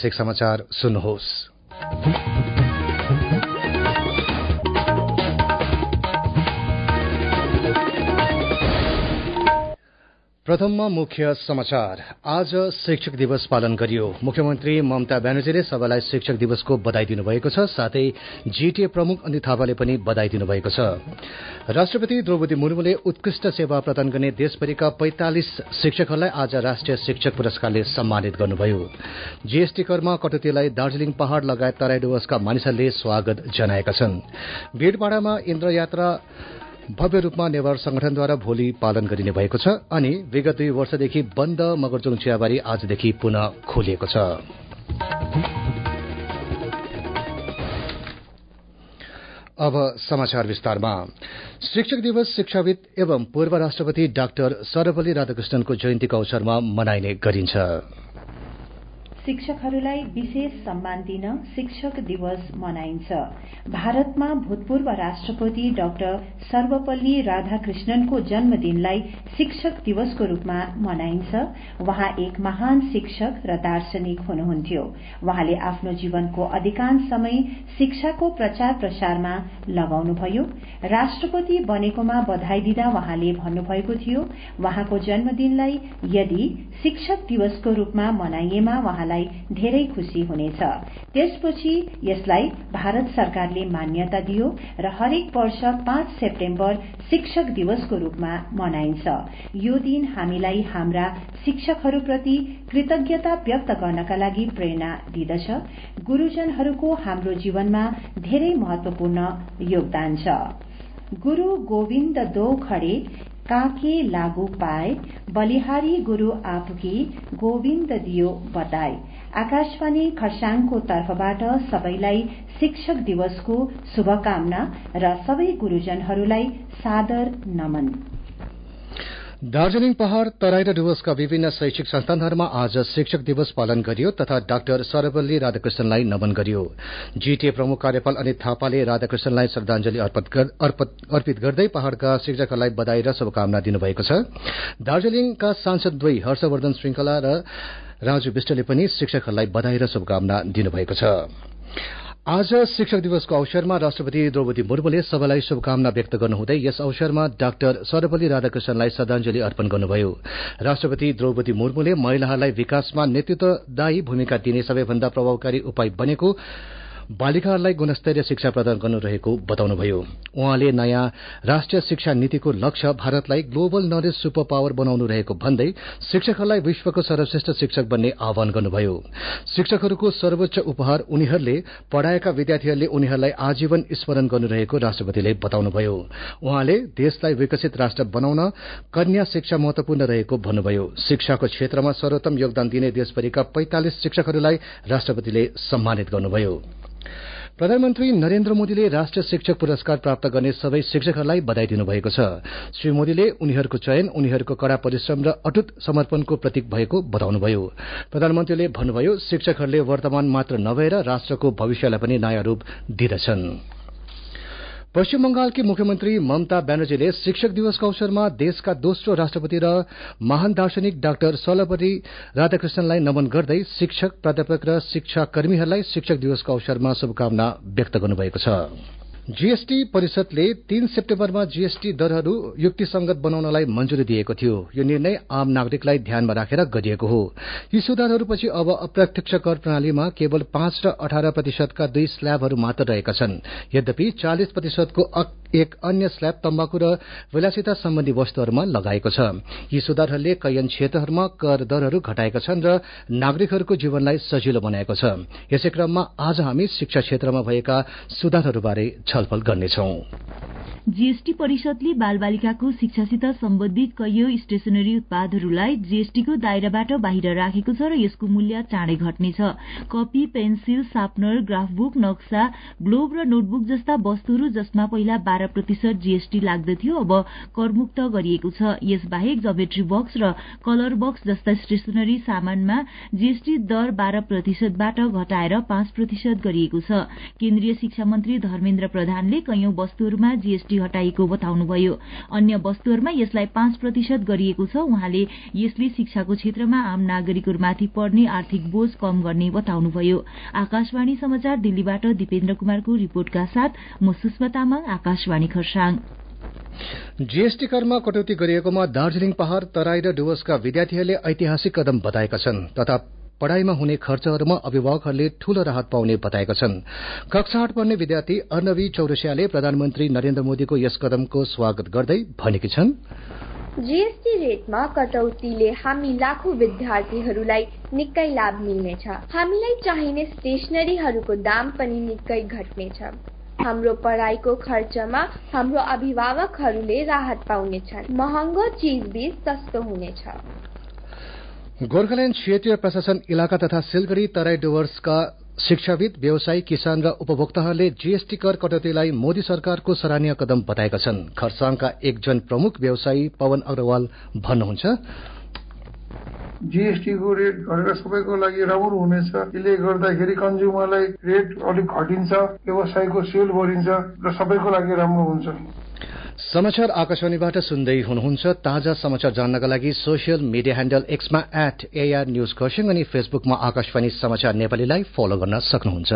प्रादेशिक समाचार सुन्नुहोस्। प्रथममा मुख्य समाचार। आज शिक्षक दिवस पालन गरियो। मुख्यमन्त्री ममता ब्यानर्जीले सबैलाई शिक्षक दिवसको बधाई दिनुभएको छ। साथै जीटीए प्रमुख अनित थापाले पनि बधाई दिनुभएको छ। राष्ट्रपति द्रौपदी मुर्मुले उत्कृष्ट सेवा प्रदान गर्ने देशभरिका 45 शिक्षकहरूलाई आज राष्ट्रिय शिक्षक पुरस्कारले सम्मानित गर्नुभयो। जीएसटी करमा कटौतीलाई दार्जीलिङ पहाड़ लगायत तराई डुवर्सका मानिसहरूले स्वागत जनाएका छन्। भिडपाडामा इन्द्र यात्रा भव्य रूपमा नेवार संगठनद्वारा भोलि पालन गरिने भएको छ अनि विगत 2 वर्षदेखि बन्द मगरजुङ चियाबारी आजदेखि पुनः खोलिएको छ। अब समाचार विस्तारमा। शिक्षक दिवस शिक्षाविद एवं पूर्व राष्ट्रपति डाक्टर सर्वपल्ली राधाकृष्णनको जयन्तीको अवसरमा मनाइने गरिन्छ। शिक्षकहरूलाई विशेष सम्मान दिन शिक्षक दिवस मनाइन्छ। भारतमा भूतपूर्व राष्ट्रपति डाक्टर सर्वपल्ली राधाकृष्णनको जन्मदिनलाई शिक्षक दिवसको रूपमा मनाइन्छ। उहाँ एक महान शिक्षक र दार्शनिक हुनुहुन्थ्यो। उहाँले आफ्नो जीवनको अधिकांश समय शिक्षाको प्रचार प्रसारमा लगाउनुभयो। राष्ट्रपति बनेकोमा बधाई दिँदा उहाँले भन्नुभएको थियो, उहाँको जन्मदिनलाई यदि शिक्षक दिवसको रूपमा मनाइएमा उहाँलाई धेरै खुशी हुनेछ। त्यसपछि यसलाई भारत सरकारले मान्यता दियो र हरेक वर्ष 5 सेप्टेम्बर शिक्षक दिवसको रूपमा मनाइन्छ। यो दिन हामीलाई हाम्रा शिक्षकहरूप्रति कृतज्ञता व्यक्त गर्नका लागि प्रेरणा दिदछ। गुरुजनहरूको हाम्रो जीवनमा धेरै महत्वपूर्ण योगदान छ। गुरु गोविन्द दो खड़े काके लागू पाए, बलिहारी गुरु आपकी गोविन्द दियो बताए। आकाशवाणी खरसाङको तर्फबाट सबैलाई शिक्षक दिवसको शुभकामना र सबै गुरुजनहरूलाई सादर नमन। दार्जीलिङ पहाड़ तराई र डुवर्सका विभिन्न शैक्षिक संस्थानहरूमा आज शिक्षक दिवस पालन गरियो तथा डाक्टर सर्वपल्ली राधाकृष्णनलाई नमन गरियो। जीटीए प्रमुख कार्यपाल अनित थापाले राधाकृष्णनलाई श्रद्धांजलि अर्पित गर्दै पहाड़का शिक्षकहरूलाई बधाई र शुभकामना दिनुभएको छ। दार्जीलिङका सांसदद्वय हर्षवर्धन श्रृंखला र राजु विष्टले पनि शिक्षकहरूलाई बधाई र शुभकामना दिनुभएको छ। आज शिक्षक दिवसको अवसरमा राष्ट्रपति द्रौपदी मुर्मुले सबैलाई शुभकामना व्यक्त गर्नुहुँदै यस अवसरमा डाक्टर सर्वपल्ली राधाकृष्णनलाई श्रद्धांजलि अर्पण गर्नुभयो। राष्ट्रपति द्रौपदी मुर्मुले महिलाहरूलाई विकासमा नेतृत्वदायी भूमिका दिने सबैभन्दा प्रभावकारी उपाय बनेको बालिकाहरूलाई गुणस्तरीय शिक्षा प्रदान गर्नु रहेको बताउनुभयो। उहाँले नयाँ राष्ट्रिय शिक्षा नीतिको लक्ष्य भारतलाई ग्लोबल नलेज सुपर पावर बनाउनु रहेको भन्दै शिक्षकहरूलाई विश्वको सर्वश्रेष्ठ शिक्षक बन्ने आह्वान गर्नुभयो। शिक्षकहरूको सर्वोच्च उपहार उनीहरूले पढ़ाएका विद्यार्थीहरूले उनीहरूलाई आजीवन स्मरण गर्नु रहेको राष्ट्रपतिले बताउनुभयो। उहाँले देशलाई विकसित राष्ट्र बनाउन कन्या शिक्षा महत्वपूर्ण रहेको भन्नुभयो। शिक्षाको क्षेत्रमा सर्वोत्तम योगदान दिने देशभरिका 45 शिक्षकहरूलाई राष्ट्रपतिले सम्मानित गर्नुभयो। प्रधानमन्त्री नरेन्द्र मोदीले राष्ट्रिय शिक्षक पुरस्कार प्राप्त गर्ने सबै शिक्षकहरूलाई बधाई दिनुभएको छ। श्री मोदीले उनीहरूको चयन उनीहरूको कड़ा परिश्रम र अटुट समर्पणको प्रतीक भएको बताउनुभयो। प्रधानमन्त्रीले भन्नुभयो, शिक्षकहरूले वर्तमान मात्र नभएर राष्ट्रको भविष्यलाई पनि नयाँ रूप दिँदछन्। पश्चिम बंगालकी मुख्यमन्त्री ममता ब्यानर्जीले शिक्षक दिवसको अवसरमा देशका दोस्रो राष्ट्रपति र महान दार्शनिक डाक्टर सर्वपल्ली राधाकृष्णनलाई नमन गर्दै शिक्षक, प्राध्यापक र शिक्षाकर्मीहरूलाई शिक्षक दिवसको अवसरमा शुभकामना व्यक्त गर्नुभएको छ। जीएसटी परिषदले 3 सेप्टेम्बरमा जीएसटी दरहरू युक्तिसंगत बनाउनलाई मञ्जुरी दिएको थियो। यो निर्णय आम नागरिकलाई ध्यानमा राखेर गरिएको हो। यी सुधारहरूपछि अब अप्रत्यक्ष कर प्रणालीमा केवल 5 र 18% का 2 स्ल्याबहरू मात्र रहेका छन्। यद्यपि 40% को एक अन्य स्ल्याब तम्बाकू र विलासिता सम्बन्धी वस्तुहरूमा लगाएको छ। यी सुधारहरूले कैयन क्षेत्रहरूमा कर दरहरू घटाएका छन् र नागरिकहरूको जीवनलाई सजिलो बनाएको छ। यसै क्रममा आज हामी शिक्षा क्षेत्रमा भएका सुधारहरूबारे छलफल गर्नेछौं। जीएसटी परिषदले बालबालिकाको शिक्षासित सम्बन्धित कैयौं स्टेशनरी उत्पादहरूलाई जीएसटीको दायराबाट बाहिर राखेको छ र यसको मूल्य चाँडै घट्नेछ। कपी, पेन्सिल, सार्पनर, ग्राफबुक, नक्सा, ग्लोब र नोटबुक जस्ता वस्तुहरू जसमा पहिला 12 12% जीएसटी लाग्दथ्यो अब करमुक्त गरिएको छ। यसबाहेक ज्योमेट्री बक्स र कलर बक्स जस्ता स्टेशनरी सामानमा जीएसटी दर 12% बाट घटाएर 5% गरिएको छ। केन्द्रीय शिक्षा मन्त्री धर्मेन्द्र प्रधानले कैयौं वस्तुहरूमा जीएसटी हटाइएको बताउनुभयो। अन्य वस्तुहरूमा यसलाई 5% गरिएको छ। उहाँले यसले शिक्षाको क्षेत्रमा आम नागरिकहरूमाथि पर्ने आर्थिक बोझ कम गर्ने बताउनुभयो। आकाशवाणी समाचार दिल्लीबाट दिपेन्द्र कुमारको रिपोर्टका साथ म सुष्मा तामाङ, आकाशवाणी खरसाङ। जीएसटी करमा कटौती गरिएकोमा दार्जीलिङ पहाड़, तराई र डुवर्सका विद्यार्थीहरूले ऐतिहासिक कदम बताएका छन् तथा पढ़ाईमा हुने खर्चहरूमा अभिभावकहरूले ठूलो राहत पाउने बताएका छन्। कक्षा 8 पढ्ने विद्यार्थी अर्नवी चौरसियाले प्रधानमन्त्री नरेन्द्र मोदीको यस कदमको स्वागत गर्दै भनेकी छन्, जीएसटी रेटमा कटौतीले हामी लाखौं विद्यार्थीहरूलाई निकै लाभ मिल्नेछ। हामीलाई चाहिने स्टेशनरीहरूको दाम पनि निकै घट्नेछ। हाम्रो पढाइको खर्चमा हाम्रो अभिभावकहरूले राहत पाउनेछन्। महँगो चीजबीज सस्तो हुनेछ। गोर्खाल्याण्ड क्षेत्रीय प्रशासन इलाका तथा सिलगढ़ी, तराई, डुवर्सका शिक्षाविद, व्यवसायी, किसान र उपभोक्ताहरूले जीएसटी कर कटौतीलाई मोदी सरकारको सराहनीय कदम बताएका छन्। खरसाङका एकजना प्रमुख व्यवसायी पवन अग्रवाल भन्नुहुन्छ, जीएसटी को रेट घटेर सबैको लागि राम्रो हुनेछ। यसले गर्दाखेरि कन्ज्युमरलाई रेट अलिक घटिन्छ, व्यवसायको सेल बढिन्छ र सबैको लागि राम्रो हुन्छ। समाचार आकाशवाणीबाट सुन्दै हुनुहुन्छ। ताजा समाचार जान्नका लागि सोशल मिडिया ह्यान्डल एक्समा @AR न्यूज खरसाङ अनि फेसबुकमा आकाशवाणी समाचार नेपालीलाई फलो गर्न सक्नुहुन्छ।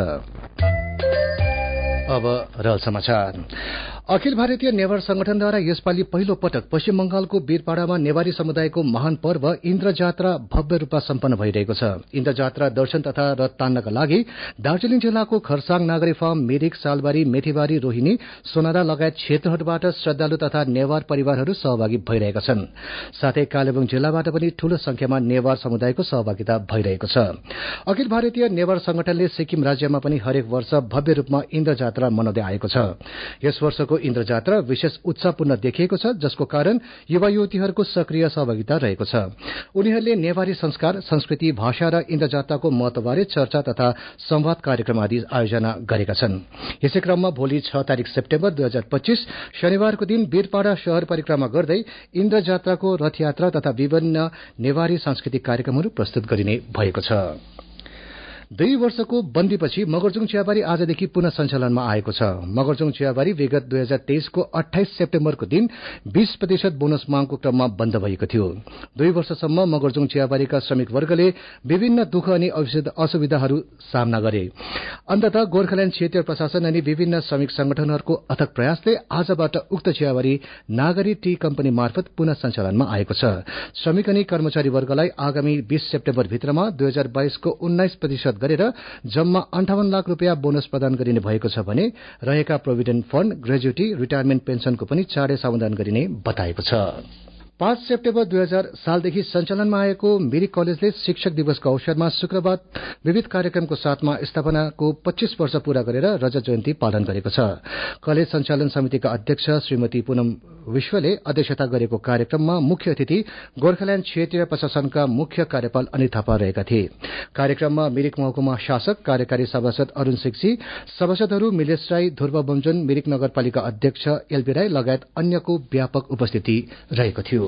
अब रेल समाचार। अखिल भारतीय नेवार संगठनद्वारा यसपालि पहिलो पटक पश्चिम बंगालको वीरपाडामा नेवारी समुदायको महान पर्व इन्द्र जात्रा भव्य रूपमा सम्पन्न भइरहेको छ। इन्द्र जात्रा दर्शन तथा रथ तान्नका लागि दार्जीलिङ जिल्लाको खरसाङ, नागरी फार्म, मिरिक, सालबारी, मेथीबारी, रोहिणी, सोनादा लगायत क्षेत्रहरूबाट श्रद्धालु तथा नेवार परिवारहरू सहभागी भइरहेका छन्। साथै कालेबुङ जिल्लाबाट पनि ठूलो संख्यामा नेवार समुदायको सहभागिता भइरहेको छ। अखिल भारतीय नेवार संगठनले सिक्किम राज्यमा पनि हरेक वर्ष भव्य रूपमा इन्द्र जात्रा मनाउँदै आएको छ। यस वर्षको इन्द्र जात्रा विशेष उत्साहपूर्ण देखिएको छ, जसको कारण युवा युवतीहरूको सक्रिय सहभागिता रहेको छ। उनीहरूले नेवारी संस्कार, संस्कृति, भाषा र इन्द्र जात्राको महत्वबारे चर्चा तथा संवाद कार्यक्रम आदि आयोजना गरेका छन्। यसै क्रममा भोलि 6 तारिक सेप्टेम्बर 2025 शनिबारको दिन वीरपाडा शहर परिक्रमा गर्दै इन्द्र जात्राको रथयात्रा तथा विभिन्न नेवारी सांस्कृतिक कार्यक्रमहरू प्रस्तुत गरिने भएको छ। 2 वर्षको बन्दीपछि मगरजुङ चियाबारी आजदेखि पुनः सञ्चालनमा आएको छ। मगरजुङ चियाबारी विगत 2023 को 28 सेप्टेम्बरको दिन 20% बोनस मागको क्रममा बन्द भएको थियो। 2 वर्षसम्म मगरजुङ चियाबारीका श्रमिकवर्गले विभिन्न दुःख अनि असुविधाहरू सामना गरे। अन्ततः गोर्खाल्याण्ड क्षेत्रीय प्रशासन अनि विभिन्न श्रमिक संगठनहरूको अथक प्रयासले आजबाट उक्त चियाबारी नागरी टी कम्पनी मार्फत पुनः सञ्चालनमा आएको छ। श्रमिक अनि कर्मचारी वर्गलाई आगामी 20 सेप्टेम्बर भित्रमा 2022 को 19% गरेर जम्मा 58 लाख रुपियाँ बोनस प्रदान गरिने भएको छ भने रहेका प्रोभिडेन्ट फण्ड, ग्रेजुटी, रिटायरमेन्ट पेन्सनको पनि चाँडै समाधान गरिने बताएको छ। 5 सेप्टेम्बर 2000 सालदेखि सञ्चालनमा आएको मिरिक कलेजले शिक्षक दिवसको अवसरमा शुक्रबार विविध कार्यक्रमको साथमा स्थापनाको 25 वर्ष पूरा गरेर रजत जयन्ती पालन गरेको छ। कलेज सञ्चालन समितिका अध्यक्ष श्रीमती पूनम विश्वले अध्यक्षता गरेको कार्यक्रममा मुख्य अतिथि गोर्खाल्याण्ड क्षेत्रीय प्रशासनका मुख्य कार्यपाल अनिल थापा रहेका थिए। कार्यक्रममा मिरिक महकुमा शासक, कार्यकारी सभासद अरूण सिक्सी, सभासदहरू मिलेश राई, ध्रुव बमजोन, मिरिक नगरपालिका अध्यक्ष एलबी राई लगायत अन्यको व्यापक उपस्थिति रहेको थियो।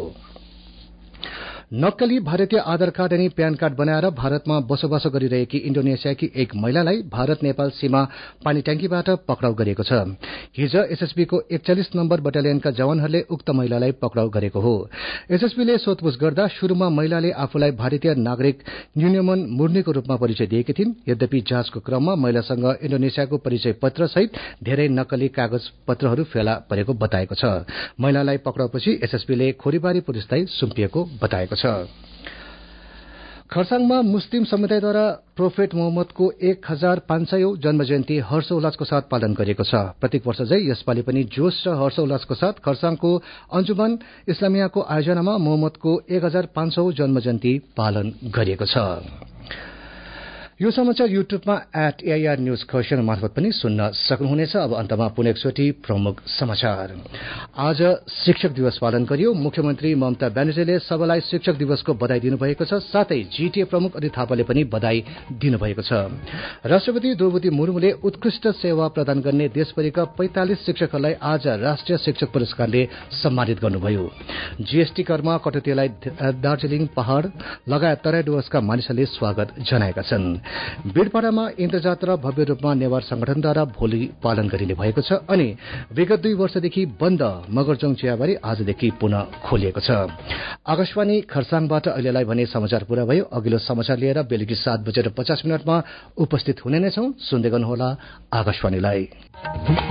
नक्कली भारतीय आधार कार्ड अनि प्यान कार्ड बनाएर भारतमा बसोबासो गरिरहेकी इन्डोनेसियाकी एक महिलालाई भारत नेपाल सीमा पानी ट्याङ्कीबाट पक्राउ गरेको छ। हिज एसएसबीको 41 नम्बर बटालियनका जवानहरूले उक्त महिलालाई पक्राउ गरेको हो। एसएसबीले सोधपुछ गर्दा शुरूमा महिलाले आफूलाई भारतीय नागरिक न्यूनमन मुर्नीको रूपमा परिचय दिएकी थिइन्। यद्यपि जाँचको क्रममा महिलासँग इन्डोनेसियाको परिचय पत्र सहित धेरै नक्कली कागज पत्रहरू फेला परेको बताएको छ। महिलालाई पक्राउपछि एसएसबीले खोरीबारी पुलिसलाई सुम्पिएको बताएको छ। खरसाङमा मुस्लिम समुदायद्वारा प्रोफेट मोहम्मदको 1500औं जन्मजयन्ती हर्षोल्लासको साथ पालन गरिएको छ। प्रत्येक वर्ष झै यसपालि पनि जोश र हर्षोल्लासको साथ खरसाङको अन्जुमन इस्लामियाको आयोजनामा मोहम्मदको 1500औं जन्मजयन्ती पालन गरिएको छ। यो समाचार युट्युबमा @AIR न्यूज खरसाङ मार्फत पनि सुन्न सक्नुहुनेछ। अब अन्तमा पुनः एकचोटि प्रमुख समाचार। आज शिक्षक दिवस पालन गरियो। मुख्यमन्त्री ममता ब्यानर्जीले सबैलाई शिक्षक दिवसको बधाई दिनुभएको छ। साथै जीटीए प्रमुख अनित थापाले पनि बधाई दिनुभएको छ। राष्ट्रपति द्रौपदी मुर्मुले उत्कृष्ट सेवा प्रदान गर्ने देशभरिका 45 शिक्षकहरूलाई आज राष्ट्रिय शिक्षक पुरस्कारले सम्मानित गर्नुभयो। जीएसटी करमा कटौतीलाई दार्जीलिङ पहाड़ लगायत तराई डुवर्सका मानिसहरूले स्वागत जनाएका छन्। बीरपाडामा इन्द्रजात्रा भव्य रूपमा नेवार संगठनद्वारा भोलि पालन गरिने भएको छ अनि विगत 2 वर्षदेखि बन्द मगरजोङ चियाबारी आजदेखि पुनः खोलिएको छ। आकाशवाणी खरसाङबाट अहिलेलाई भने समाचार पूरा भयो। अघिल्लो समाचार लिएर बेलुकी 7:50 उपस्थित हुने नै छौं। सुन्दै गर्नुहोला आकाशवाणीलाई।